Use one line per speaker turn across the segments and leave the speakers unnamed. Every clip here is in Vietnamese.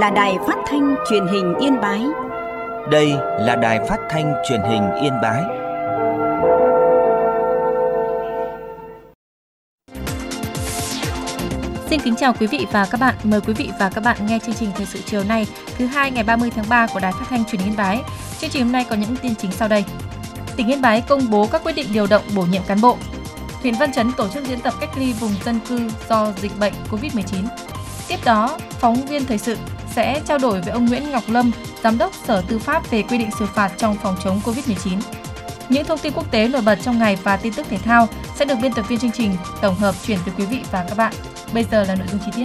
là Đài Phát thanh Truyền hình Yên Bái.
Đây là Đài Phát thanh Truyền hình Yên Bái.
Xin kính chào quý vị và các bạn. Mời quý vị và các bạn nghe chương trình thời sự chiều nay, thứ hai ngày 30 tháng 3 của Đài Phát thanh Truyền hình Yên Bái. Chương trình hôm nay có những tin chính sau đây. Tỉnh Yên Bái công bố các quyết định điều động bổ nhiệm cán bộ. Huyện Văn Chấn tổ chức diễn tập cách ly vùng dân cư do dịch bệnh COVID-19. Tiếp đó, phóng viên thời sự sẽ trao đổi với ông Nguyễn Ngọc Lâm, Giám đốc Sở Tư pháp về quy định xử phạt trong phòng chống COVID-19. Những thông tin quốc tế nổi bật trong ngày và tin tức thể thao sẽ được biên tập viên chương trình tổng hợp chuyển tới quý vị và các bạn. Bây giờ là nội dung chi tiết.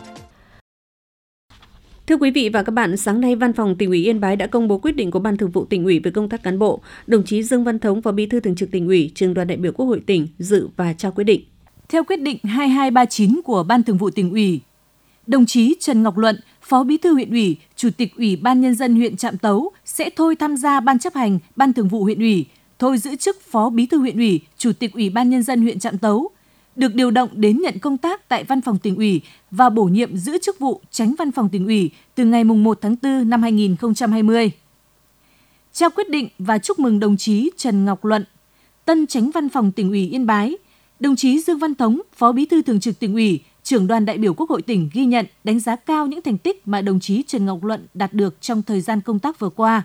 Thưa quý vị và các bạn, sáng nay Văn phòng Tỉnh ủy Yên Bái đã công bố quyết định của Ban Thường vụ Tỉnh ủy về công tác cán bộ. Đồng chí Dương Văn Thống, Phó Bí thư Thường trực Tỉnh ủy, Trưởng đoàn đại biểu Quốc hội tỉnh dự và trao quyết định.
Theo quyết định 2239 của Ban Thường vụ Tỉnh ủy, đồng chí Trần Ngọc Luận, Phó Bí thư huyện ủy, Chủ tịch Ủy ban Nhân dân huyện Trạm Tấu sẽ thôi tham gia Ban chấp hành Ban Thường vụ huyện ủy, thôi giữ chức Phó Bí thư huyện ủy, Chủ tịch Ủy ban Nhân dân huyện Trạm Tấu, được điều động đến nhận công tác tại Văn phòng Tỉnh ủy và bổ nhiệm giữ chức vụ Chánh Văn phòng Tỉnh ủy từ ngày 1 tháng 4 năm 2020. Trao quyết định và chúc mừng đồng chí Trần Ngọc Luận, tân Chánh Văn phòng Tỉnh ủy Yên Bái, đồng chí Dương Văn Thống, Phó Bí thư Thường trực Tỉnh ủy, Trưởng đoàn đại biểu Quốc hội tỉnh ghi nhận, đánh giá cao những thành tích mà đồng chí Trần Ngọc Luận đạt được trong thời gian công tác vừa qua.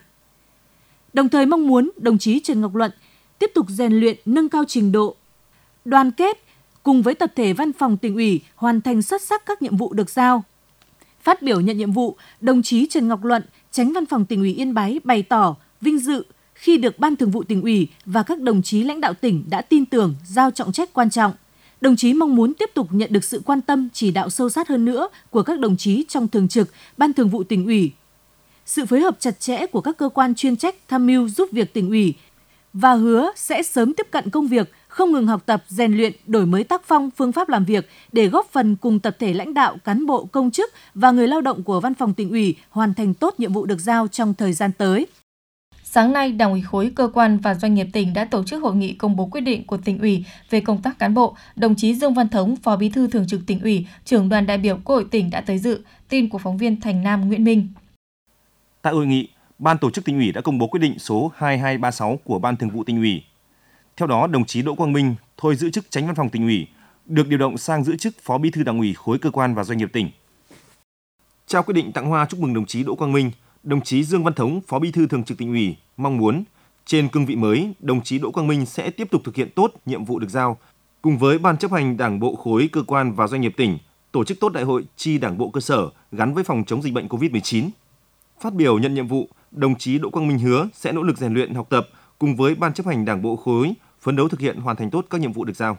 Đồng thời mong muốn đồng chí Trần Ngọc Luận tiếp tục rèn luyện, nâng cao trình độ, đoàn kết cùng với tập thể Văn phòng Tỉnh ủy hoàn thành xuất sắc các nhiệm vụ được giao. Phát biểu nhận nhiệm vụ, đồng chí Trần Ngọc Luận, Chánh Văn phòng Tỉnh ủy Yên Bái bày tỏ vinh dự khi được Ban Thường vụ Tỉnh ủy và các đồng chí lãnh đạo tỉnh đã tin tưởng giao trọng trách quan trọng. Đồng chí mong muốn tiếp tục nhận được sự quan tâm, chỉ đạo sâu sát hơn nữa của các đồng chí trong Thường trực, Ban Thường vụ Tỉnh ủy, sự phối hợp chặt chẽ của các cơ quan chuyên trách tham mưu giúp việc Tỉnh ủy và hứa sẽ sớm tiếp cận công việc, không ngừng học tập, rèn luyện, đổi mới tác phong, phương pháp làm việc để góp phần cùng tập thể lãnh đạo, cán bộ, công chức và người lao động của Văn phòng Tỉnh ủy hoàn thành tốt nhiệm vụ được giao trong thời gian tới.
Sáng nay, Đảng ủy khối cơ quan và doanh nghiệp tỉnh đã tổ chức hội nghị công bố quyết định của Tỉnh ủy về công tác cán bộ. Đồng chí Dương Văn Thống, Phó Bí thư Thường trực Tỉnh ủy, Trưởng đoàn đại biểu Quốc hội tỉnh đã tới dự. Tin của phóng viên Thành Nam Nguyễn Minh.
Tại hội nghị, Ban tổ chức Tỉnh ủy đã công bố quyết định số 2236 của Ban Thường vụ Tỉnh ủy. Theo đó, đồng chí Đỗ Quang Minh thôi giữ chức Chánh Văn phòng Tỉnh ủy, được điều động sang giữ chức Phó Bí thư Đảng ủy khối cơ quan và doanh nghiệp tỉnh. Trao quyết định tặng hoa chúc mừng đồng chí Đỗ Quang Minh, đồng chí Dương Văn Thống, Phó Bí thư Thường trực Tỉnh ủy mong muốn trên cương vị mới, đồng chí Đỗ Quang Minh sẽ tiếp tục thực hiện tốt nhiệm vụ được giao, cùng với Ban chấp hành Đảng bộ khối cơ quan và doanh nghiệp tỉnh tổ chức tốt đại hội chi Đảng bộ cơ sở gắn với phòng chống dịch bệnh COVID-19. Phát biểu nhận nhiệm vụ, đồng chí Đỗ Quang Minh hứa sẽ nỗ lực rèn luyện học tập cùng với Ban chấp hành Đảng bộ khối phấn đấu thực hiện hoàn thành tốt các nhiệm vụ được giao.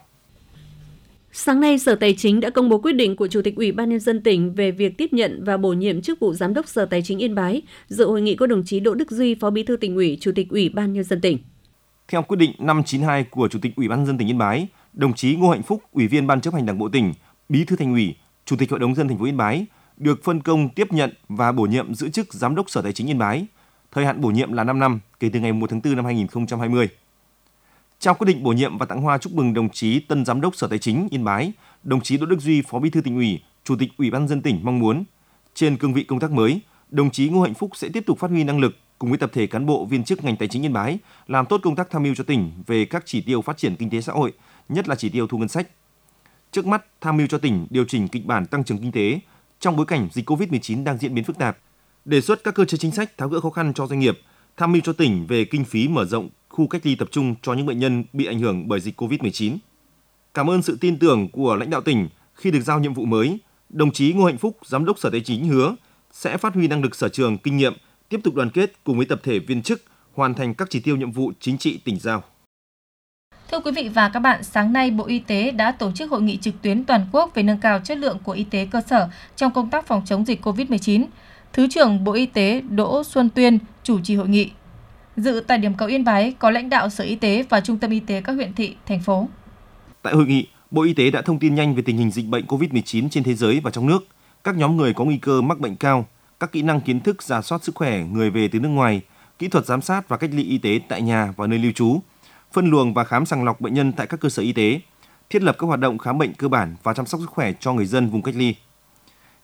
Sáng nay, Sở Tài chính đã công bố quyết định của Chủ tịch Ủy ban Nhân dân tỉnh về việc tiếp nhận và bổ nhiệm chức vụ Giám đốc Sở Tài chính Yên Bái. Dự hội nghị có đồng chí Đỗ Đức Duy, Phó Bí thư Tỉnh ủy, Chủ tịch Ủy ban Nhân dân tỉnh.
Theo quyết định 592 của Chủ tịch Ủy ban Nhân dân tỉnh Yên Bái, đồng chí Ngô Hạnh Phúc, Ủy viên Ban chấp hành Đảng bộ tỉnh, Bí thư Thành ủy, Chủ tịch Hội đồng nhân dân thành phố Yên Bái được phân công tiếp nhận và bổ nhiệm giữ chức Giám đốc Sở Tài chính Yên Bái. Thời hạn bổ nhiệm là 5 năm kể từ ngày 1 tháng 4 năm 2020. Trao quyết định bổ nhiệm và tặng hoa chúc mừng đồng chí tân Giám đốc Sở Tài chính Yên Bái, đồng chí Đỗ Đức Duy, Phó Bí thư Tỉnh ủy, Chủ tịch Ủy ban nhân dân tỉnh mong muốn trên cương vị công tác mới, đồng chí Ngô Hạnh Phúc sẽ tiếp tục phát huy năng lực cùng với tập thể cán bộ viên chức ngành tài chính Yên Bái làm tốt công tác tham mưu cho tỉnh về các chỉ tiêu phát triển kinh tế xã hội, nhất là chỉ tiêu thu ngân sách. Trước mắt, tham mưu cho tỉnh điều chỉnh kịch bản tăng trưởng kinh tế trong bối cảnh dịch COVID-19 đang diễn biến phức tạp, đề xuất các cơ chế chính sách tháo gỡ khó khăn cho doanh nghiệp, tham mưu cho tỉnh về kinh phí mở rộng khu cách ly tập trung cho những bệnh nhân bị ảnh hưởng bởi dịch COVID-19. Cảm ơn sự tin tưởng của lãnh đạo tỉnh khi được giao nhiệm vụ mới, đồng chí Ngô Hạnh Phúc, Giám đốc Sở Tài chính hứa sẽ phát huy năng lực sở trường, kinh nghiệm, tiếp tục đoàn kết cùng với tập thể viên chức hoàn thành các chỉ tiêu nhiệm vụ chính trị tỉnh giao.
Thưa quý vị và các bạn, sáng nay Bộ Y tế đã tổ chức hội nghị trực tuyến toàn quốc về nâng cao chất lượng của y tế cơ sở trong công tác phòng chống dịch COVID-19. Thứ trưởng Bộ Y tế Đỗ Xuân Tuyên chủ trì hội nghị. Dự tại điểm cầu Yên Bái có lãnh đạo Sở Y tế và Trung tâm Y tế các huyện thị, thành phố.
Tại hội nghị, Bộ Y tế đã thông tin nhanh về tình hình dịch bệnh COVID-19 trên thế giới và trong nước, các nhóm người có nguy cơ mắc bệnh cao, các kỹ năng kiến thức rà soát sức khỏe người về từ nước ngoài, kỹ thuật giám sát và cách ly y tế tại nhà và nơi lưu trú, phân luồng và khám sàng lọc bệnh nhân tại các cơ sở y tế, thiết lập các hoạt động khám bệnh cơ bản và chăm sóc sức khỏe cho người dân vùng cách ly.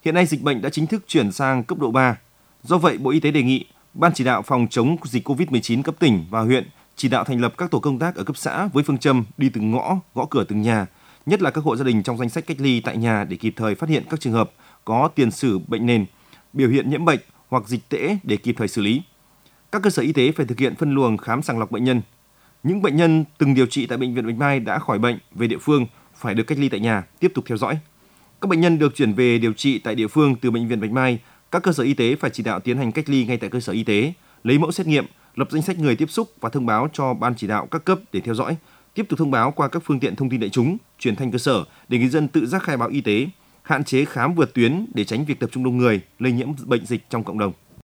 Hiện nay dịch bệnh đã chính thức chuyển sang cấp độ 3. Do vậy, Bộ Y tế đề nghị Ban chỉ đạo phòng chống dịch COVID-19 cấp tỉnh và huyện chỉ đạo thành lập các tổ công tác ở cấp xã với phương châm đi từng ngõ, gõ cửa từng nhà, nhất là các hộ gia đình trong danh sách cách ly tại nhà để kịp thời phát hiện các trường hợp có tiền sử bệnh nền, biểu hiện nhiễm bệnh hoặc dịch tễ để kịp thời xử lý. Các cơ sở y tế phải thực hiện phân luồng khám sàng lọc bệnh nhân. Những bệnh nhân từng điều trị tại bệnh viện Bạch Mai đã khỏi bệnh về địa phương phải được cách ly tại nhà, tiếp tục theo dõi. Các bệnh nhân được chuyển về điều trị tại địa phương từ bệnh viện Bạch Mai, các cơ sở y tế phải chỉ đạo tiến hành cách ly ngay tại cơ sở y tế, lấy mẫu xét nghiệm, lập danh sách người tiếp xúc và thông báo cho ban chỉ đạo các cấp để theo dõi, tiếp tục thông báo qua các phương tiện thông tin đại chúng, truyền thanh cơ sở để người dân tự giác khai báo y tế, hạn chế khám vượt tuyến để tránh việc tập trung đông người, lây nhiễm bệnh dịch trong cộng đồng.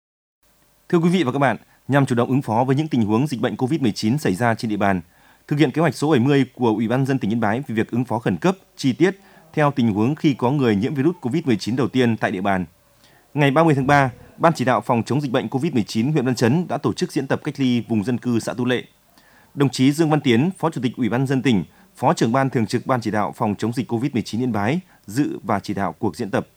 Thưa quý vị và các bạn, nhằm chủ động ứng phó với những tình huống dịch bệnh COVID-19 xảy ra trên địa bàn, thực hiện kế hoạch số 70 của Ủy ban nhân dân tỉnh Yên Bái về việc ứng phó khẩn cấp, chi tiết theo tình huống khi có người nhiễm virus COVID-19 đầu tiên tại địa bàn. Ngày 30 tháng 3, Ban chỉ đạo phòng chống dịch bệnh COVID-19 huyện Văn Chấn đã tổ chức diễn tập cách ly vùng dân cư xã Tu Lệ. Đồng chí Dương Văn Tiến, Phó Chủ tịch Ủy ban nhân dân tỉnh, Phó trưởng ban thường trực Ban chỉ đạo phòng chống dịch COVID-19 Yên Bái dự và chỉ đạo cuộc diễn tập.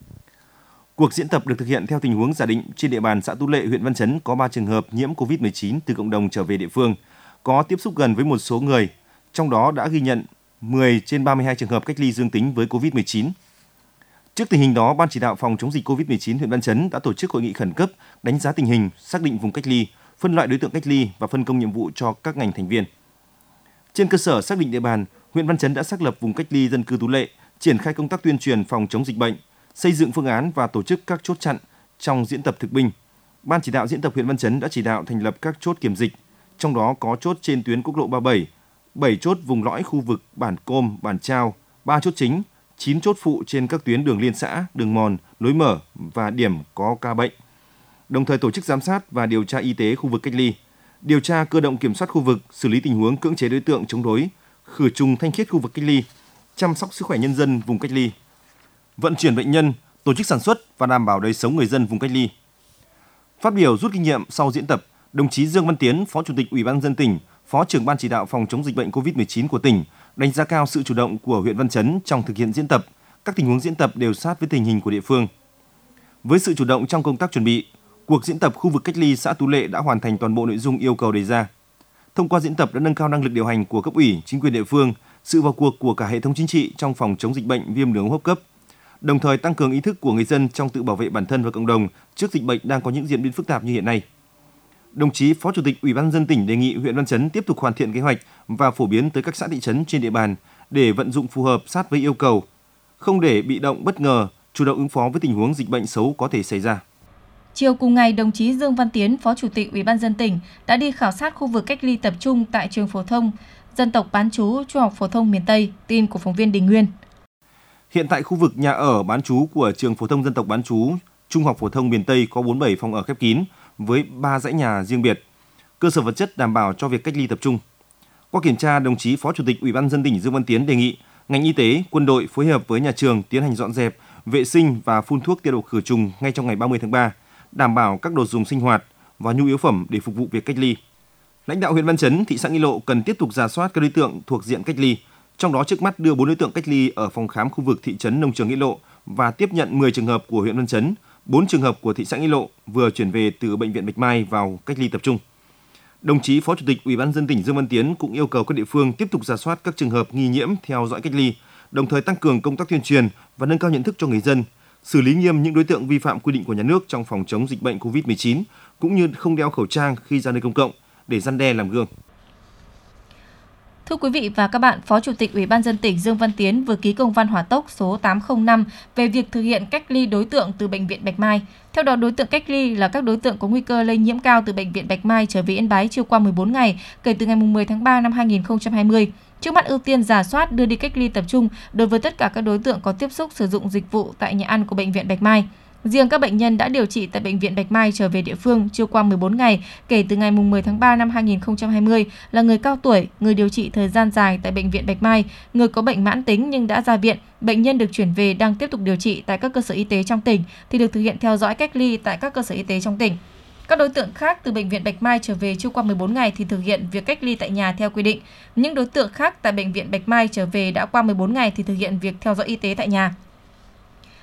Cuộc diễn tập được thực hiện theo tình huống giả định trên địa bàn xã Tu Lệ, huyện Văn Chấn có 3 trường hợp nhiễm COVID-19 từ cộng đồng trở về địa phương, có tiếp xúc gần với một số người, trong đó đã ghi nhận 10 trên 32 trường hợp cách ly dương tính với COVID-19. Trước tình hình đó, Ban chỉ đạo phòng chống dịch COVID-19 huyện Văn Chấn đã tổ chức hội nghị khẩn cấp đánh giá tình hình, xác định vùng cách ly, phân loại đối tượng cách ly và phân công nhiệm vụ cho các ngành thành viên. Trên cơ sở xác định địa bàn, huyện Văn Chấn đã xác lập vùng cách ly dân cư Tu Lệ, triển khai công tác tuyên truyền phòng chống dịch bệnh, xây dựng phương án và tổ chức các chốt chặn trong diễn tập thực binh. Ban chỉ đạo diễn tập huyện Văn Chấn đã chỉ đạo thành lập các chốt kiểm dịch, trong đó có chốt trên tuyến quốc lộ 37, 7 chốt vùng lõi khu vực bản Côm, bản Trao, 3 chốt chính, 9 chốt phụ trên các tuyến đường liên xã, đường mòn, lối mở và điểm có ca bệnh. Đồng thời tổ chức giám sát và điều tra y tế khu vực cách ly, điều tra cơ động kiểm soát khu vực, xử lý tình huống cưỡng chế đối tượng chống đối, khử trùng thanh khiết khu vực cách ly, chăm sóc sức khỏe nhân dân vùng cách ly, vận chuyển bệnh nhân, tổ chức sản xuất và đảm bảo đời sống người dân vùng cách ly. Phát biểu rút kinh nghiệm sau diễn tập, đồng chí Dương Văn Tiến, Phó Chủ tịch Ủy ban nhân dân tỉnh, Phó trưởng Ban chỉ đạo phòng chống dịch bệnh COVID-19 của tỉnh, đánh giá cao sự chủ động của huyện Văn Chấn trong thực hiện diễn tập. Các tình huống diễn tập đều sát với tình hình của địa phương. Với sự chủ động trong công tác chuẩn bị, cuộc diễn tập khu vực cách ly xã Tú Lệ đã hoàn thành toàn bộ nội dung yêu cầu đề ra. Thông qua diễn tập đã nâng cao năng lực điều hành của cấp ủy, chính quyền địa phương, sự vào cuộc của cả hệ thống chính trị trong phòng chống dịch bệnh viêm đường hô hấp cấp, đồng thời tăng cường ý thức của người dân trong tự bảo vệ bản thân và cộng đồng trước dịch bệnh đang có những diễn biến phức tạp như hiện nay. Đồng chí Phó Chủ tịch Ủy ban nhân dân tỉnh đề nghị huyện Văn Chấn tiếp tục hoàn thiện kế hoạch và phổ biến tới các xã thị trấn trên địa bàn để vận dụng phù hợp sát với yêu cầu, không để bị động bất ngờ, chủ động ứng phó với tình huống dịch bệnh xấu có thể xảy ra.
Chiều cùng ngày, đồng chí Dương Văn Tiến, Phó Chủ tịch Ủy ban nhân dân tỉnh đã đi khảo sát khu vực cách ly tập trung tại trường phổ thông dân tộc bán trú Trung học phổ thông miền Tây. Tin của phóng viên Đình Nguyên.
Hiện tại khu vực nhà ở bán trú của trường phổ thông dân tộc bán trú Trung học phổ thông miền Tây có 47 phòng ở khép kín với 3 dãy nhà riêng biệt. Cơ sở vật chất đảm bảo cho việc cách ly tập trung. Qua kiểm tra, đồng chí Phó Chủ tịch Ủy ban nhân dân tỉnh Dương Văn Tiến đề nghị ngành y tế, quân đội phối hợp với nhà trường tiến hành dọn dẹp, vệ sinh và phun thuốc tiêu độc khử trùng ngay trong ngày 30 tháng 3, đảm bảo các đồ dùng sinh hoạt và nhu yếu phẩm để phục vụ việc cách ly. Lãnh đạo huyện Văn Chấn, thị xã Nghi Lộ cần tiếp tục rà soát các đối tượng thuộc diện cách ly, trong đó trước mắt đưa 4 đối tượng cách ly ở phòng khám khu vực thị trấn Nông Trường Nghi Lộ và tiếp nhận 10 trường hợp của huyện Văn Chấn, 4 trường hợp của thị xã Nghi Lộ vừa chuyển về từ bệnh viện Bạch Mai vào cách ly tập trung. Đồng chí Phó Chủ tịch Ủy ban nhân dân tỉnh Dương Văn Tiến cũng yêu cầu các địa phương tiếp tục rà soát các trường hợp nghi nhiễm theo dõi cách ly, đồng thời tăng cường công tác tuyên truyền và nâng cao nhận thức cho người dân, xử lý nghiêm những đối tượng vi phạm quy định của nhà nước trong phòng chống dịch bệnh COVID-19 cũng như không đeo khẩu trang khi ra nơi công cộng để răn đe làm gương.
Thưa quý vị và các bạn, Phó Chủ tịch Ủy ban nhân dân tỉnh Dương Văn Tiến vừa ký công văn hỏa tốc số 805 về việc thực hiện cách ly đối tượng từ bệnh viện Bạch Mai. Theo đó, đối tượng cách ly là các đối tượng có nguy cơ lây nhiễm cao từ bệnh viện Bạch Mai trở về Yên Bái chưa qua 14 ngày kể từ ngày 10 tháng 3 năm 2020. Trước mắt ưu tiên rà soát đưa đi cách ly tập trung đối với tất cả các đối tượng có tiếp xúc sử dụng dịch vụ tại nhà ăn của bệnh viện Bạch Mai. Riêng các bệnh nhân đã điều trị tại bệnh viện Bạch Mai trở về địa phương chưa qua 14 ngày kể từ ngày 10 tháng 3 năm 2020 là người cao tuổi, người điều trị thời gian dài tại bệnh viện Bạch Mai, người có bệnh mãn tính nhưng đã ra viện, bệnh nhân được chuyển về đang tiếp tục điều trị tại các cơ sở y tế trong tỉnh thì được thực hiện theo dõi cách ly tại các cơ sở y tế trong tỉnh. Các đối tượng khác từ bệnh viện Bạch Mai trở về chưa qua 14 ngày thì thực hiện việc cách ly tại nhà theo quy định. Những đối tượng khác tại bệnh viện Bạch Mai trở về đã qua 14 ngày thì thực hiện việc theo dõi y tế tại nhà.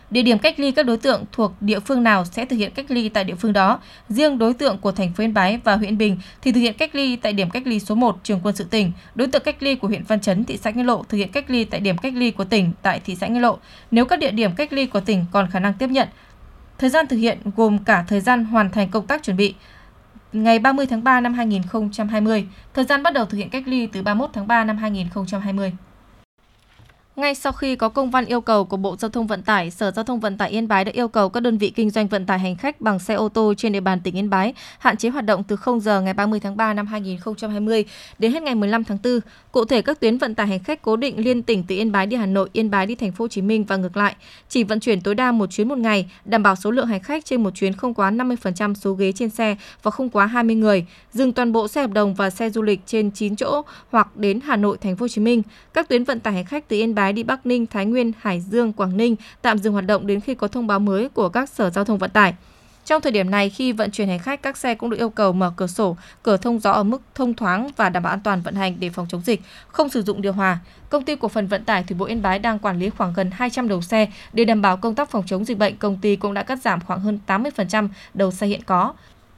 Địa điểm cách ly các đối tượng thuộc địa phương nào sẽ thực hiện cách ly tại địa phương đó. Riêng đối tượng của thành phố Yên Bái và huyện Bình thì thực hiện cách ly tại điểm cách ly số 1 Trường Quân sự tỉnh. Đối tượng cách ly của huyện Văn Chấn, thị xã Nghĩa Lộ thực hiện cách ly tại điểm cách ly của tỉnh tại thị xã Nghĩa Lộ. Nếu các địa điểm cách ly của tỉnh còn khả năng tiếp nhận, thời gian thực hiện gồm cả thời gian hoàn thành công tác chuẩn bị ngày 30 tháng 3 năm 2020, thời gian bắt đầu thực hiện cách ly từ 31 tháng 3 năm 2020. Ngay sau khi có công văn yêu cầu của Bộ Giao thông Vận tải, Sở Giao thông Vận tải Yên Bái đã yêu cầu các đơn vị kinh doanh vận tải hành khách bằng xe ô tô trên địa bàn tỉnh Yên Bái hạn chế hoạt động từ 0 giờ ngày 30 tháng 3 năm 2020 đến hết ngày 15 tháng 4. Cụ thể, các tuyến vận tải hành khách cố định liên tỉnh từ Yên Bái đi Hà Nội, Yên Bái đi Thành phố Hồ Chí Minh và ngược lại, chỉ vận chuyển tối đa một chuyến một ngày, đảm bảo số lượng hành khách trên một chuyến không quá 50% số ghế trên xe và không quá 20 người. Dừng toàn bộ xe hợp đồng và xe du lịch trên 9 chỗ hoặc đến Hà Nội, Thành phố Hồ Chí Minh. Các tuyến vận tải hành khách từ Yên Bái đi Bắc Ninh, Thái Nguyên, Hải Dương, Quảng Ninh tạm dừng hoạt động đến khi có thông báo mới của các sở giao thông vận tải. Trong thời điểm này, khi vận chuyển hành khách, các xe cũng được yêu cầu mở cửa sổ, cửa thông gió ở mức thông thoáng và đảm bảo an toàn vận hành để phòng chống dịch, không sử dụng điều hòa. Công ty cổ phần vận tải Thủy bộ Yên Bái đang quản lý khoảng gần 200 đầu xe để đảm bảo công tác phòng chống dịch bệnh. Công ty cũng đã cắt giảm khoảng hơn 80% đầu xe hiện có.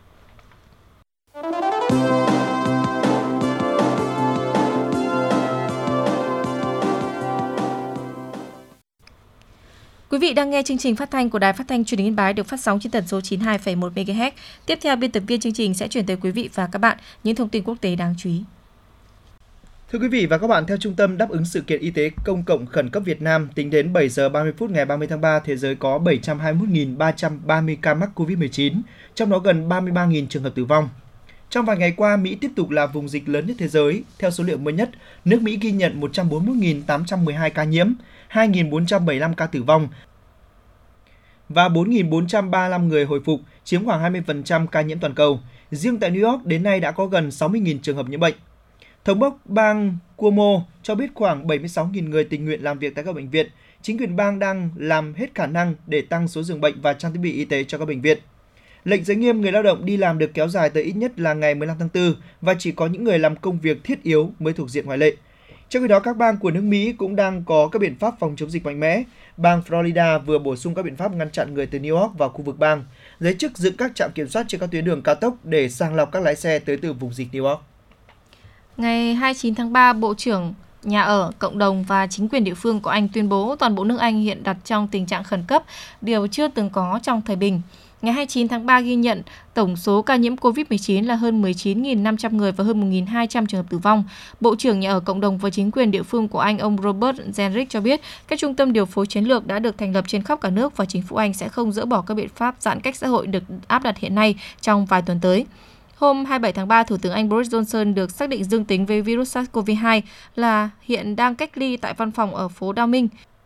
Quý vị đang nghe chương trình phát thanh của Đài Phát thanh Truyền hình Yên Bái được phát sóng trên tần số 92,1 MHz. Tiếp theo, biên tập viên chương trình sẽ chuyển tới quý vị và các bạn những thông tin quốc tế đáng chú ý.
Thưa quý vị và các bạn, theo Trung tâm Đáp ứng Sự kiện Y tế Công cộng Khẩn cấp Việt Nam, tính đến 7 giờ 30 phút ngày 30 tháng 3, thế giới có 721.330 ca mắc COVID-19, trong đó gần 33.000 trường hợp tử vong. Trong vài ngày qua, Mỹ tiếp tục là vùng dịch lớn nhất thế giới. Theo số liệu mới nhất, nước Mỹ ghi nhận 141.812 ca nhiễm, 2.475 ca tử vong và 4.435 người hồi phục, chiếm khoảng 20% ca nhiễm toàn cầu. Riêng tại New York, đến nay đã có gần 60.000 trường hợp nhiễm bệnh. Thống đốc bang Cuomo cho biết khoảng 76.000 người tình nguyện làm việc tại các bệnh viện. Chính quyền bang đang làm hết khả năng để tăng số giường bệnh và trang thiết bị y tế cho các bệnh viện. Lệnh giới nghiêm người lao động đi làm được kéo dài tới ít nhất là ngày 15 tháng 4 và chỉ có những người làm công việc thiết yếu mới thuộc diện ngoại lệ. Trong khi đó, các bang của nước Mỹ cũng đang có các biện pháp phòng chống dịch mạnh mẽ. Bang Florida vừa bổ sung các biện pháp ngăn chặn người từ New York vào khu vực bang, giới chức dựng các trạm kiểm soát trên các tuyến đường cao tốc để sàng lọc các lái xe tới từ vùng dịch New York.
Ngày 29 tháng 3, Bộ trưởng Nhà ở, Cộng đồng và chính quyền địa phương của Anh tuyên bố toàn bộ nước Anh hiện đặt trong tình trạng khẩn cấp, điều chưa từng có trong thời bình. Ngày 29 tháng 3 ghi nhận tổng số ca nhiễm COVID-19 là hơn 19.500 người và hơn 1.200 trường hợp tử vong. Bộ trưởng Nhà ở, Cộng đồng và chính quyền địa phương của Anh, ông Robert Jenrick cho biết các trung tâm điều phối chiến lược đã được thành lập trên khắp cả nước và chính phủ Anh sẽ không dỡ bỏ các biện pháp giãn cách xã hội được áp đặt hiện nay trong vài tuần tới. Hôm 27 tháng 3, Thủ tướng Anh Boris Johnson được xác định dương tính với virus SARS-CoV-2 là hiện đang cách ly tại văn phòng ở phố Downing.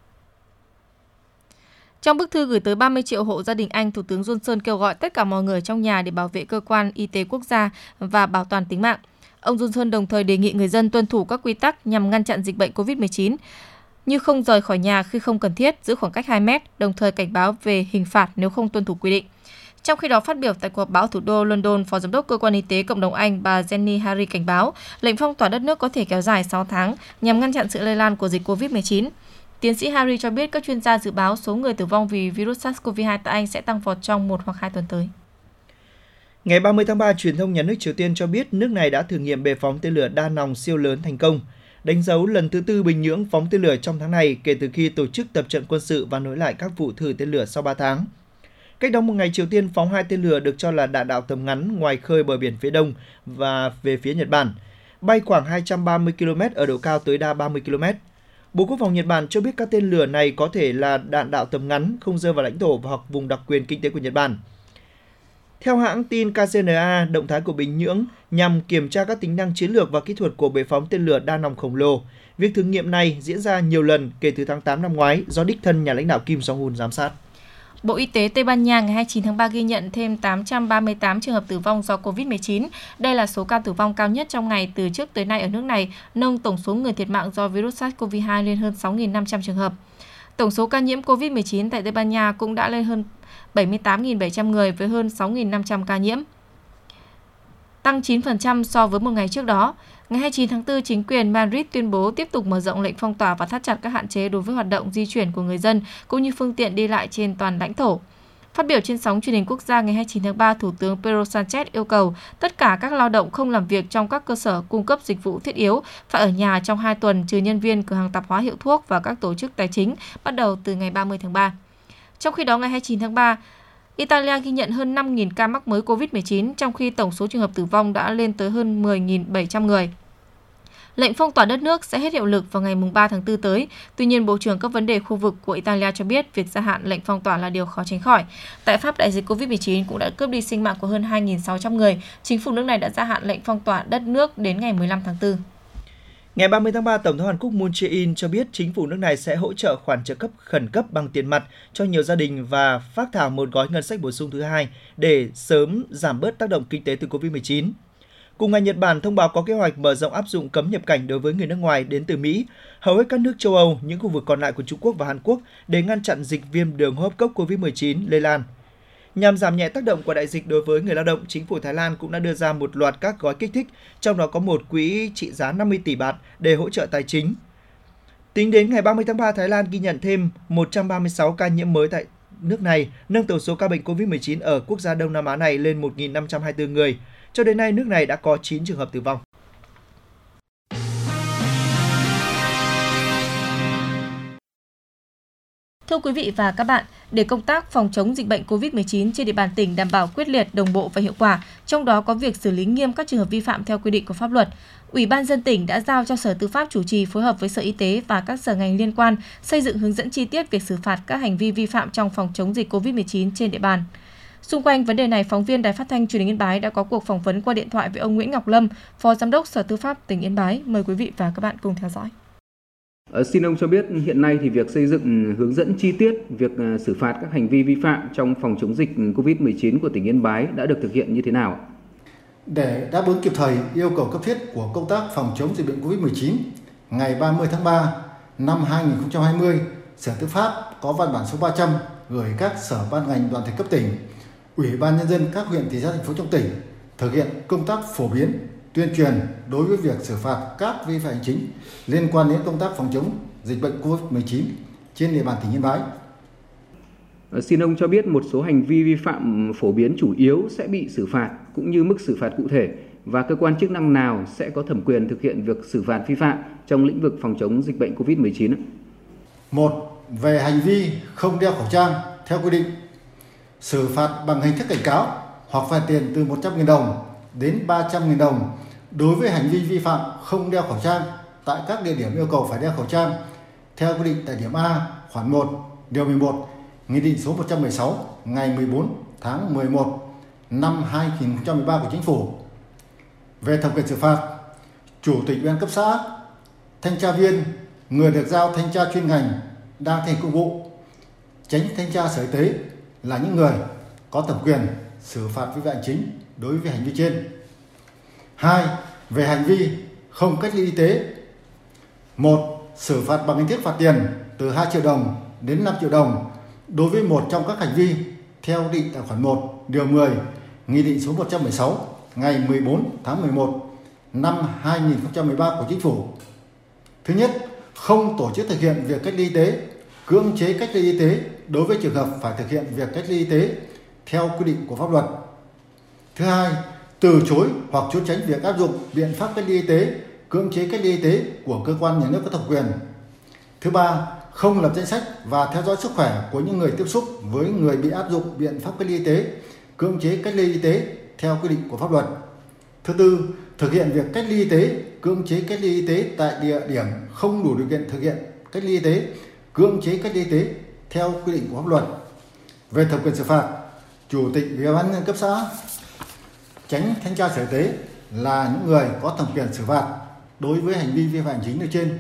Trong bức thư gửi tới 30 triệu hộ gia đình Anh, Thủ tướng Johnson kêu gọi tất cả mọi người trong nhà để bảo vệ cơ quan y tế quốc gia và bảo toàn tính mạng. Ông Johnson đồng thời đề nghị người dân tuân thủ các quy tắc nhằm ngăn chặn dịch bệnh COVID-19, như không rời khỏi nhà khi không cần thiết, giữ khoảng cách 2 mét, đồng thời cảnh báo về hình phạt nếu không tuân thủ quy định. Trong khi đó, phát biểu tại cuộc họp báo thủ đô London, Phó Giám đốc Cơ quan Y tế Cộng đồng Anh bà Jenny Harry cảnh báo lệnh phong tỏa đất nước có thể kéo dài 6 tháng nhằm ngăn chặn sự lây lan của dịch COVID-19. Tiến sĩ Harry cho biết các chuyên gia dự báo số người tử vong vì virus SARS-CoV-2 tại Anh sẽ tăng vọt trong 1 hoặc 2 tuần tới.
Ngày 30 tháng 3, truyền thông nhà nước Triều Tiên cho biết nước này đã thử nghiệm bệ phóng tên lửa đa nòng siêu lớn thành công, đánh dấu lần thứ 4 Bình Nhưỡng phóng tên lửa trong tháng này kể từ khi tổ chức tập trận quân sự và nối lại các vụ thử tên lửa sau 3 tháng. Cách đó một ngày, Triều Tiên phóng 2 tên lửa được cho là đạn đạo tầm ngắn ngoài khơi bờ biển phía đông và về phía Nhật Bản, bay khoảng 230 km ở độ cao tối đa 30 km. Bộ Quốc phòng Nhật Bản cho biết các tên lửa này có thể là đạn đạo tầm ngắn, không rơi vào lãnh thổ hoặc vùng đặc quyền kinh tế của Nhật Bản. Theo hãng tin KCNA, động thái của Bình Nhưỡng nhằm kiểm tra các tính năng chiến lược và kỹ thuật của bệ phóng tên lửa đa nòng khổng lồ. Việc thử nghiệm này diễn ra nhiều lần kể từ tháng 8 năm ngoái do đích thân nhà lãnh đạo Kim Jong-un giám sát.
Bộ Y tế Tây Ban Nha ngày 29 tháng 3 ghi nhận thêm 838 trường hợp tử vong do COVID-19. Đây là số ca tử vong cao nhất trong ngày từ trước tới nay ở nước này, nâng tổng số người thiệt mạng do virus SARS-CoV-2 lên hơn 6.500 trường hợp. Tổng số ca nhiễm COVID-19 tại Tây Ban Nha cũng đã lên hơn 78.700 người với hơn 6.500 ca nhiễm. tăng 9% so với một ngày trước đó. Ngày 29 tháng 4, chính quyền Madrid tuyên bố tiếp tục mở rộng lệnh phong tỏa và thắt chặt các hạn chế đối với hoạt động di chuyển của người dân cũng như phương tiện đi lại trên toàn lãnh thổ. Phát biểu trên sóng truyền hình quốc gia ngày 29 tháng 3, Thủ tướng Pedro Sánchez yêu cầu tất cả các lao động không làm việc trong các cơ sở cung cấp dịch vụ thiết yếu phải ở nhà trong 2 tuần, trừ nhân viên cửa hàng tạp hóa, hiệu thuốc và các tổ chức tài chính, bắt đầu từ ngày 30 tháng 3. Trong khi đó, ngày 29 tháng 3, Italia ghi nhận hơn 5.000 ca mắc mới COVID-19, trong khi tổng số trường hợp tử vong đã lên tới hơn 10.700 người. Lệnh phong tỏa đất nước sẽ hết hiệu lực vào ngày 3 tháng 4 tới. Tuy nhiên, Bộ trưởng các vấn đề khu vực của Italia cho biết việc gia hạn lệnh phong tỏa là điều khó tránh khỏi. Tại Pháp, đại dịch COVID-19 cũng đã cướp đi sinh mạng của hơn 2.600 người. Chính phủ nước này đã gia hạn lệnh phong tỏa đất nước đến ngày 15 tháng 4.
Ngày 30 tháng 3, Tổng thống Hàn Quốc Moon Jae-in cho biết chính phủ nước này sẽ hỗ trợ khoản trợ cấp khẩn cấp bằng tiền mặt cho nhiều gia đình và phác thảo một gói ngân sách bổ sung thứ hai để sớm giảm bớt tác động kinh tế từ COVID-19. Cùng ngày, Nhật Bản thông báo có kế hoạch mở rộng áp dụng cấm nhập cảnh đối với người nước ngoài đến từ Mỹ, hầu hết các nước châu Âu, những khu vực còn lại của Trung Quốc và Hàn Quốc để ngăn chặn dịch viêm đường hô hấp cấp COVID-19 lây lan. Nhằm giảm nhẹ tác động của đại dịch đối với người lao động, chính phủ Thái Lan cũng đã đưa ra một loạt các gói kích thích, trong đó có một quỹ trị giá 50 tỷ baht để hỗ trợ tài chính. Tính đến ngày 30 tháng 3, Thái Lan ghi nhận thêm 136 ca nhiễm mới tại nước này, nâng tổng số ca bệnh COVID-19 ở quốc gia Đông Nam Á này lên 1.524 người. Cho đến nay, nước này đã có 9 trường hợp tử vong.
Thưa quý vị và các bạn, để công tác phòng chống dịch bệnh COVID-19 trên địa bàn tỉnh đảm bảo quyết liệt, đồng bộ và hiệu quả, trong đó có việc xử lý nghiêm các trường hợp vi phạm theo quy định của pháp luật, Ủy ban nhân dân tỉnh đã giao cho Sở Tư pháp chủ trì phối hợp với Sở Y tế và các sở ngành liên quan xây dựng hướng dẫn chi tiết việc xử phạt các hành vi vi phạm trong phòng chống dịch COVID-19 trên địa bàn. Xung quanh vấn đề này, phóng viên Đài Phát thanh Truyền hình Yên Bái đã có cuộc phỏng vấn qua điện thoại với ông Nguyễn Ngọc Lâm, Phó Giám đốc Sở Tư pháp tỉnh Yên Bái. Mời quý vị và các bạn cùng theo dõi.
Xin ông cho biết hiện nay thì việc xây dựng hướng dẫn chi tiết việc xử phạt các hành vi vi phạm trong phòng chống dịch COVID-19 của tỉnh Yên Bái đã được thực hiện như thế nào?
Để đáp ứng kịp thời yêu cầu cấp thiết của công tác phòng chống dịch bệnh COVID-19, ngày 30 tháng 3 năm 2020, Sở Tư pháp có văn bản số 300 gửi các sở ban ngành đoàn thể cấp tỉnh, Ủy ban nhân dân các huyện, thị xã, thành phố trong tỉnh thực hiện công tác phổ biến, tuyên truyền đối với việc xử phạt các vi phạm hành chính liên quan đến công tác phòng chống dịch bệnh COVID-19 trên địa bàn tỉnh Yên Bái.
Xin ông cho biết một số hành vi vi phạm phổ biến chủ yếu sẽ bị xử phạt cũng như mức xử phạt cụ thể và cơ quan chức năng nào sẽ có thẩm quyền thực hiện việc xử phạt vi phạm trong lĩnh vực phòng chống dịch bệnh COVID-19.
1. Về hành vi không đeo khẩu trang theo quy định, xử phạt bằng hình thức cảnh cáo hoặc phạt tiền từ 100.000 đồng đến 300.000 đồng đối với hành vi vi phạm không đeo khẩu trang tại các địa điểm yêu cầu phải đeo khẩu trang theo quy định tại điểm A khoản 1 điều 11 Nghị định số 116 ngày 14 tháng 11 năm 2013 của Chính phủ. Về thẩm quyền xử phạt, Chủ tịch Ủy ban cấp xã, thanh tra viên, người được giao thanh tra chuyên ngành đang thi hành công vụ, Chánh thanh tra Sở Y tế là những người có thẩm quyền xử phạt vi phạm hành chính đối với hành vi trên. 2. Về hành vi không cách ly y tế. 1. Xử phạt bằng hình thức phạt tiền từ 2 triệu đồng đến 5 triệu đồng đối với một trong các hành vi theo định tại khoản 1 điều 10 Nghị định số 116 ngày 14 tháng 11 năm 2013 của Chính phủ. Thứ nhất, không tổ chức thực hiện việc cách ly y tế, cưỡng chế cách ly y tế đối với trường hợp phải thực hiện việc cách ly y tế theo quy định của pháp luật. Thứ hai, từ chối hoặc trốn tránh việc áp dụng biện pháp cách ly y tế, cưỡng chế cách ly y tế của cơ quan nhà nước có thẩm quyền. Thứ ba, không lập danh sách và theo dõi sức khỏe của những người tiếp xúc với người bị áp dụng biện pháp cách ly y tế, cưỡng chế cách ly y tế theo quy định của pháp luật. Thứ tư, thực hiện việc cách ly y tế, cưỡng chế cách ly y tế tại địa điểm không đủ điều kiện thực hiện cách ly y tế, cưỡng chế cách ly y tế theo quy định của pháp luật. Về thẩm quyền xử phạt, Chủ tịch Ủy ban nhân dân cấp xã, Chánh thanh tra Sở Y tế là những người có thẩm quyền xử phạt đối với hành vi vi phạm hành chính nêu trên.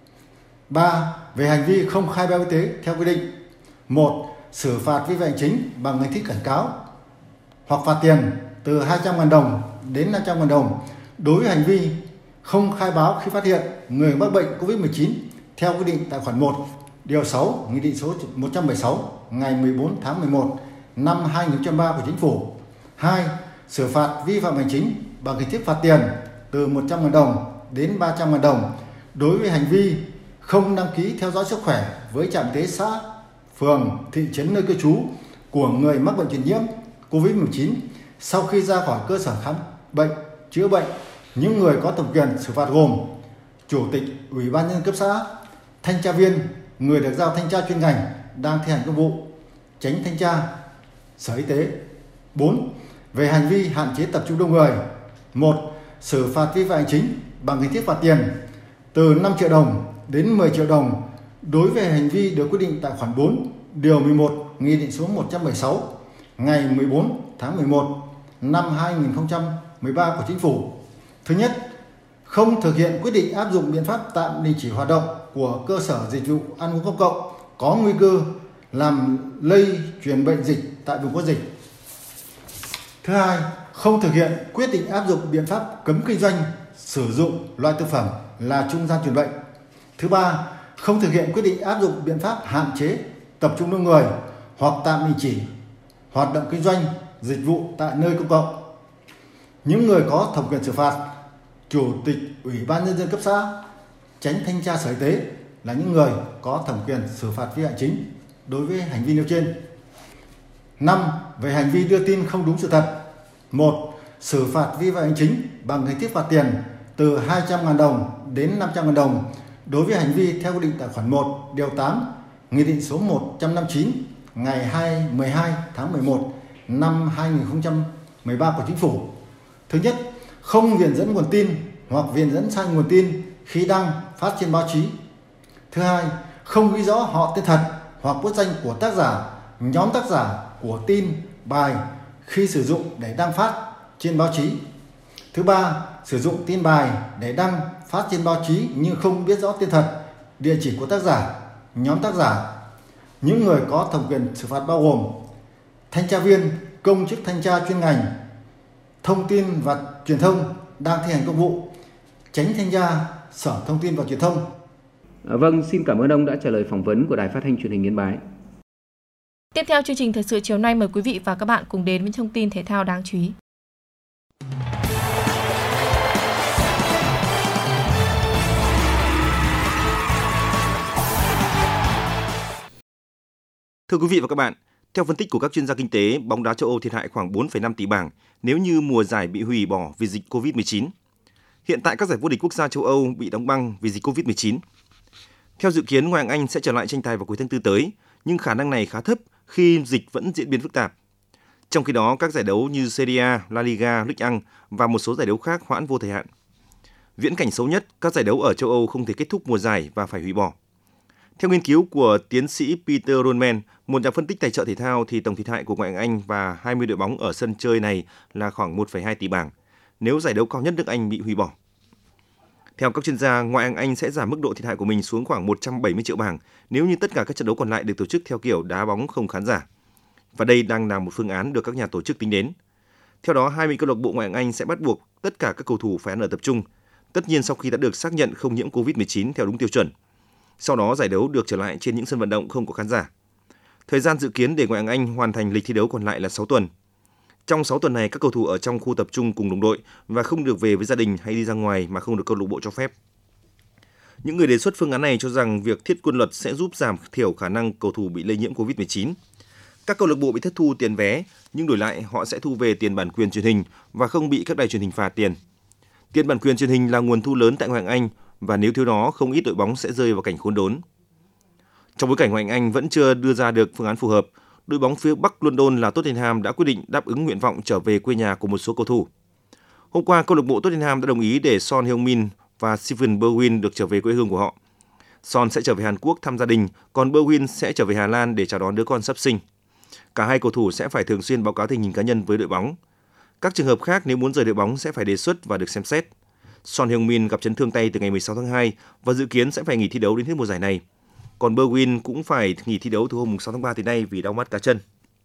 3. Về hành vi không khai báo y tế theo quy định. 1. Xử phạt vi phạm hành chính bằng hình thức cảnh cáo hoặc phạt tiền từ 200.000 đồng đến 500.000 đồng đối với hành vi không khai báo khi phát hiện người mắc bệnh COVID-19 theo quy định tại khoản 1 điều 6 Nghị định số 116 ngày 14 tháng 11 năm 2003 của Chính phủ. 2. Xử phạt vi phạm hành chính bằng hình thức phạt tiền từ 100.000 đồng đến 300.000 đồng đối với hành vi không đăng ký theo dõi sức khỏe với trạm y tế xã, phường, thị trấn nơi cư trú của người mắc bệnh truyền nhiễm COVID-19 sau khi ra khỏi cơ sở khám bệnh, chữa bệnh. Những người có thẩm quyền xử phạt gồm Chủ tịch Ủy ban nhân dân cấp xã, thanh tra viên, người được giao thanh tra chuyên ngành đang thi hành công vụ, Chánh thanh tra Sở Y tế. 4. Về hành vi hạn chế tập trung đông người. 1. Xử phạt vi phạm hành chính bằng hình thức phạt tiền từ 5 triệu đồng đến 10 triệu đồng đối với hành vi được quy định tại khoản 4, điều 11 Nghị định số 176 ngày 14 tháng 11 năm 2013 của Chính phủ. Thứ nhất, không thực hiện quyết định áp dụng biện pháp tạm đình chỉ hoạt động của cơ sở dịch vụ ăn uống công cộng có nguy cơ làm lây truyền bệnh dịch tại vùng có dịch. Thứ hai, không thực hiện quyết định áp dụng biện pháp cấm kinh doanh sử dụng loại thực phẩm là trung gian truyền bệnh. Thứ ba, không thực hiện quyết định áp dụng biện pháp hạn chế tập trung đông người hoặc tạm đình chỉ hoạt động kinh doanh dịch vụ tại nơi công cộng. Những người có thẩm quyền xử phạt, Chủ tịch Ủy ban nhân dân cấp xã, Chánh thanh tra Sở Y tế là những người có thẩm quyền xử phạt vi phạm hành chính đối với hành vi nêu trên. 5. Về hành vi đưa tin không đúng sự thật. 1. Xử phạt vi phạm hành chính bằng hình thức phạt tiền từ 200.000 đồng đến 500.000 đồng đối với hành vi theo quy định tại khoản 1, điều 8, Nghị định số 159 ngày 12 tháng 11 năm 2013 của Chính phủ. Thứ nhất, không viện dẫn nguồn tin hoặc viện dẫn sai nguồn tin khi đăng phát trên báo chí. Thứ hai, không ghi rõ họ tên thật hoặc bút danh của tác giả, nhóm tác giả của tin, bài khi sử dụng để đăng phát trên báo chí. Thứ ba, sử dụng tin bài để đăng phát trên báo chí nhưng không biết rõ tên thật, địa chỉ của tác giả, nhóm tác giả. Những người có thẩm quyền xử phạt bao gồm thanh tra viên, công chức thanh tra chuyên ngành, thông tin và truyền thông đang thi hành công vụ, Chánh thanh tra Sở Thông tin và Truyền thông.
Vâng, xin cảm ơn ông đã trả lời phỏng vấn của Đài Phát thanh Truyền hình Yên Bái.
Tiếp theo chương trình thời sự chiều nay, mời quý vị và các bạn cùng đến với thông tin thể thao đáng chú ý.
Thưa quý vị và các bạn, theo phân tích của các chuyên gia kinh tế, bóng đá châu Âu thiệt hại khoảng 4,5 tỷ bảng nếu như mùa giải bị hủy bỏ vì dịch Covid-19. Hiện tại các giải vô địch quốc gia châu Âu bị đóng băng vì dịch Covid-19. Theo dự kiến, Ngoại hạng Anh sẽ trở lại tranh tài vào cuối tháng 4 tới, nhưng khả năng này khá thấp khi dịch vẫn diễn biến phức tạp. Trong khi đó, các giải đấu như Serie A, La Liga, Ligue 1 và một số giải đấu khác hoãn vô thời hạn. Viễn cảnh xấu nhất, các giải đấu ở châu Âu không thể kết thúc mùa giải và phải hủy bỏ. Theo nghiên cứu của tiến sĩ Peter Rollman, một nhà phân tích tài trợ thể thao, thì tổng thiệt hại của Ngoại hạng Anh và 20 đội bóng ở sân chơi này là khoảng 1,2 tỷ bảng nếu giải đấu cao nhất nước Anh bị hủy bỏ. Theo các chuyên gia, Ngoại hạng Anh sẽ giảm mức độ thiệt hại của mình xuống khoảng 170 triệu bảng nếu như tất cả các trận đấu còn lại được tổ chức theo kiểu đá bóng không khán giả. Và đây đang là một phương án được các nhà tổ chức tính đến. Theo đó, 20 câu lạc bộ Ngoại hạng Anh sẽ bắt buộc tất cả các cầu thủ phải ăn ở tập trung, tất nhiên sau khi đã được xác nhận không nhiễm Covid-19 theo đúng tiêu chuẩn. Sau đó giải đấu được trở lại trên những sân vận động không có khán giả. Thời gian dự kiến để Ngoại hạng Anh hoàn thành lịch thi đấu còn lại là 6 tuần. Trong 6 tuần này, các cầu thủ ở trong khu tập trung cùng đồng đội và không được về với gia đình hay đi ra ngoài mà không được câu lạc bộ cho phép. Những người đề xuất phương án này cho rằng việc thiết quân luật sẽ giúp giảm thiểu khả năng cầu thủ bị lây nhiễm Covid-19. Các câu lạc bộ bị thất thu tiền vé, nhưng đổi lại họ sẽ thu về tiền bản quyền truyền hình và không bị các đài truyền hình phạt tiền. Tiền bản quyền truyền hình là nguồn thu lớn tại Ngoại hạng Anh và nếu thiếu nó, không ít đội bóng sẽ rơi vào cảnh khốn đốn. Trong bối cảnh Ngoại hạng Anh vẫn chưa đưa ra được phương án phù hợp, đội bóng phía Bắc London là Tottenham đã quyết định đáp ứng nguyện vọng trở về quê nhà của một số cầu thủ. Hôm qua, câu lạc bộ Tottenham đã đồng ý để Son Heung-min và Steven Bergwijn được trở về quê hương của họ. Son sẽ trở về Hàn Quốc thăm gia đình, còn Bergwijn sẽ trở về Hà Lan để chào đón đứa con sắp sinh. Cả hai cầu thủ sẽ phải thường xuyên báo cáo tình hình cá nhân với đội bóng. Các trường hợp khác nếu muốn rời đội bóng sẽ phải đề xuất và được xem xét. Son Heung-min gặp chấn thương tay từ ngày 16 tháng 2 và dự kiến sẽ phải nghỉ thi đấu đến hết mùa giải này. Còn Bergwijn cũng phải nghỉ thi đấu từ hôm 6 tháng 3 tới nay vì đau mắt cá chân.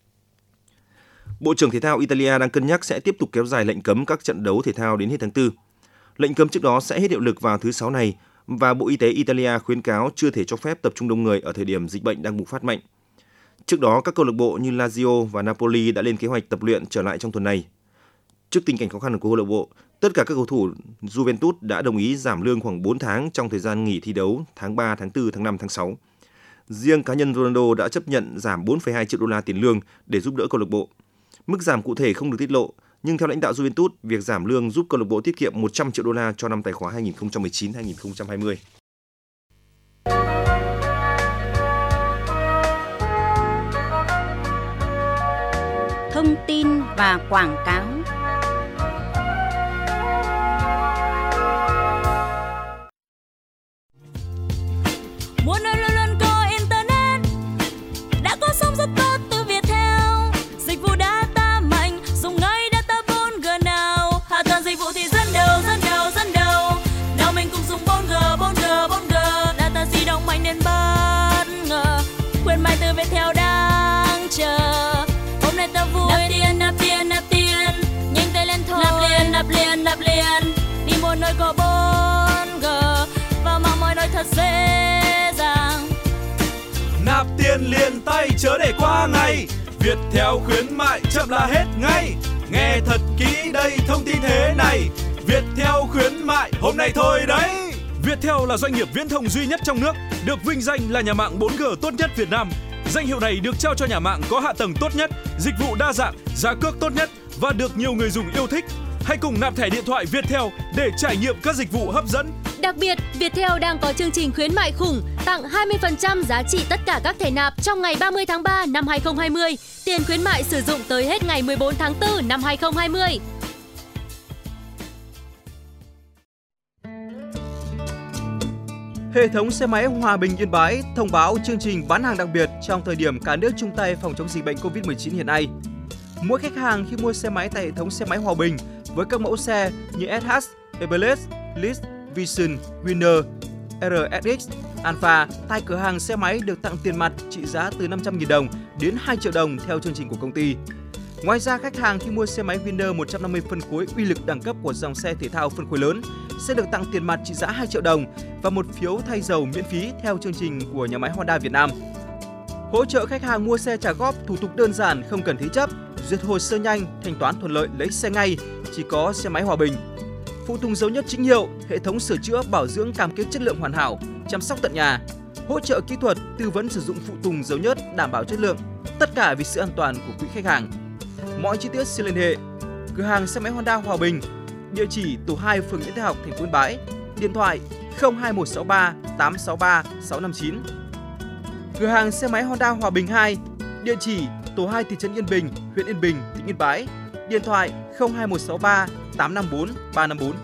Bộ trưởng Thể thao Italia đang cân nhắc sẽ tiếp tục kéo dài lệnh cấm các trận đấu thể thao đến hết tháng 4. Lệnh cấm trước đó sẽ hết hiệu lực vào thứ Sáu này và Bộ Y tế Italia khuyến cáo chưa thể cho phép tập trung đông người ở thời điểm dịch bệnh đang bùng phát mạnh. Trước đó, các câu lạc bộ như Lazio và Napoli đã lên kế hoạch tập luyện trở lại trong tuần này. Trước tình cảnh khó khăn của câu lạc bộ, tất cả các cầu thủ Juventus đã đồng ý giảm lương khoảng 4 tháng trong thời gian nghỉ thi đấu tháng 3, tháng 4, tháng 5, tháng 6. Riêng cá nhân Ronaldo đã chấp nhận giảm 4,2 triệu đô la tiền lương để giúp đỡ câu lạc bộ. Mức giảm cụ thể không được tiết lộ, nhưng theo lãnh đạo Juventus, việc giảm lương giúp câu lạc bộ tiết kiệm 100 triệu đô la cho năm tài khóa 2019-2020.
Thông tin và quảng cáo.
Muốn nơi luôn luôn có internet, đã có sóng rất tốt từ Viettel. Dịch vụ data mạnh, dùng ngay data 4G nào. Hạ tầng dịch vụ thì dẫn đầu. Nào mình cùng dùng 4G, data di động mạnh đến bất ngờ. Khuyến mại từ Viettel đang chờ. Hôm nay ta vui. Nạp tiền, nhanh tay lên thôi. Nạp liền, đi một nơi có 4G và mọi nơi thật dễ dàng.
Nạp tiền liền tay chớ để qua ngày. Viettel khuyến mại chậm là hết ngay. Nghe thật kỹ đây thông tin thế này. Viettel khuyến mại hôm nay thôi đấy. Viettel là doanh nghiệp viễn thông duy nhất trong nước được vinh danh là nhà mạng 4G tốt nhất Việt Nam. Danh hiệu này được trao cho nhà mạng có hạ tầng tốt nhất, dịch vụ đa dạng, giá cước tốt nhất và được nhiều người dùng yêu thích. Hãy cùng nạp thẻ điện thoại Viettel để trải nghiệm các dịch vụ hấp dẫn.
Đặc biệt, Viettel đang có chương trình khuyến mại khủng, tặng 20% giá trị tất cả các thẻ nạp trong ngày 30 tháng 3 năm 2020. Tiền khuyến mại sử dụng tới hết ngày 14 tháng 4 năm 2020.
Hệ thống xe máy Hòa Bình Yên Bái thông báo chương trình bán hàng đặc biệt trong thời điểm cả nước chung tay phòng chống dịch bệnh Covid-19 hiện nay. Mỗi khách hàng khi mua xe máy tại hệ thống xe máy Hòa Bình với các mẫu xe như SH, Everest, List, Vision, Winner, RSX, Alpha tại cửa hàng xe máy được tặng tiền mặt trị giá từ 500.000 đồng đến 2 triệu đồng theo chương trình của công ty. Ngoài ra, khách hàng khi mua xe máy Winner 150 phân khối uy lực đẳng cấp của dòng xe thể thao phân khối lớn sẽ được tặng tiền mặt trị giá 2 triệu đồng và một phiếu thay dầu miễn phí theo chương trình của nhà máy Honda Việt Nam. Hỗ trợ khách hàng mua xe trả góp, thủ tục đơn giản, không cần thế chấp, duyệt hồ sơ nhanh, thanh toán thuận lợi lấy xe ngay, chỉ có xe máy Hòa Bình. Phụ tùng dầu nhất chính hiệu, hệ thống sửa chữa bảo dưỡng cam kết chất lượng hoàn hảo, chăm sóc tận nhà, hỗ trợ kỹ thuật, tư vấn sử dụng phụ tùng dầu nhất đảm bảo chất lượng, tất cả vì sự an toàn của quý khách hàng. Mọi chi tiết xin liên hệ cửa hàng xe máy Honda Hòa Bình, địa chỉ tổ 2 phường Nguyễn Thái Học, thành phố Yên Bái, điện thoại 02163 863 659. Cửa hàng xe máy Honda Hòa Bình 2, địa chỉ tổ 2 thị trấn Yên Bình, huyện Yên Bình, tỉnh Yên Bái, điện thoại 02163 854 354.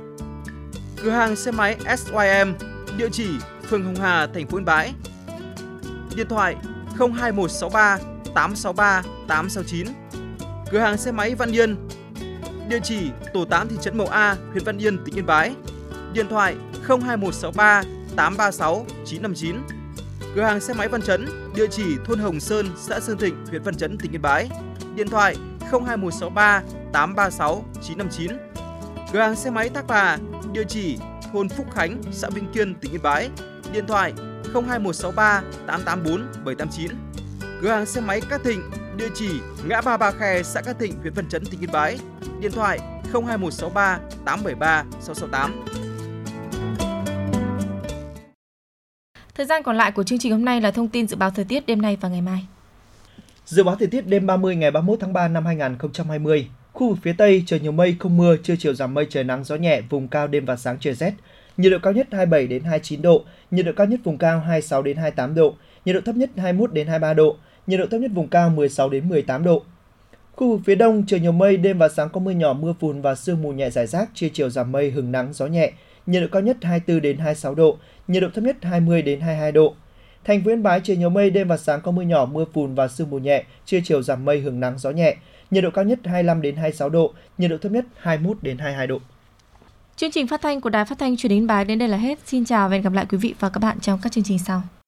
Cửa hàng xe máy SYM, địa chỉ phường Hồng Hà, thành phố Yên Bái, điện thoại 02163 863 869. Cửa hàng xe máy Văn Yên, địa chỉ tổ 8 thị trấn Mậu A, huyện Văn Yên, tỉnh Yên Bái, điện thoại 02163 836 959. Cửa hàng xe máy Văn Chấn, địa chỉ thôn Hồng Sơn, xã Sơn Thịnh, huyện Văn Chấn, tỉnh Yên Bái, điện thoại 02163 836 959. Cửa hàng xe máy Thác Bà, địa chỉ thôn Phúc Khánh, xã Vĩnh Kiên, tỉnh Yên Bái, điện thoại 02163 884 789. Cửa hàng xe máy Cát Thịnh, địa chỉ ngã ba Ba Khe, xã Cát Thịnh, huyện Văn Chấn, tỉnh Yên Bái, điện thoại 02163 873 668.
Thời gian còn lại của chương trình hôm nay là thông tin dự báo thời tiết đêm nay và ngày mai.
Dự báo thời tiết đêm 30 ngày 31 tháng 3 năm 2020. Khu vực phía Tây trời nhiều mây không mưa, trưa chiều giảm mây trời nắng gió nhẹ, vùng cao đêm và sáng trời rét. Nhiệt độ cao nhất 27 đến 29 độ, nhiệt độ cao nhất vùng cao 26 đến 28 độ, nhiệt độ thấp nhất 21 đến 23 độ, nhiệt độ thấp nhất vùng cao 16 đến 18 độ. Khu vực phía Đông trời nhiều mây, đêm và sáng có mưa nhỏ, mưa phùn và sương mù nhẹ rải rác, trưa chiều giảm mây hừng nắng gió nhẹ, nhiệt độ cao nhất 24 đến 26 độ, nhiệt độ thấp nhất 20 đến 22 độ. Thành phố Yên Bái trời nhiều mây, đêm và sáng có mưa nhỏ, mưa phùn và sương mù nhẹ, trưa chiều giảm mây hừng nắng gió nhẹ, nhiệt độ cao nhất 25 đến 26 độ, nhiệt độ thấp nhất 21 đến 22 độ.
Chương trình phát thanh của Đài Phát thanh Truyền hình Yên Bái đến đây là hết. Xin chào và hẹn gặp lại quý vị và các bạn trong các chương trình sau.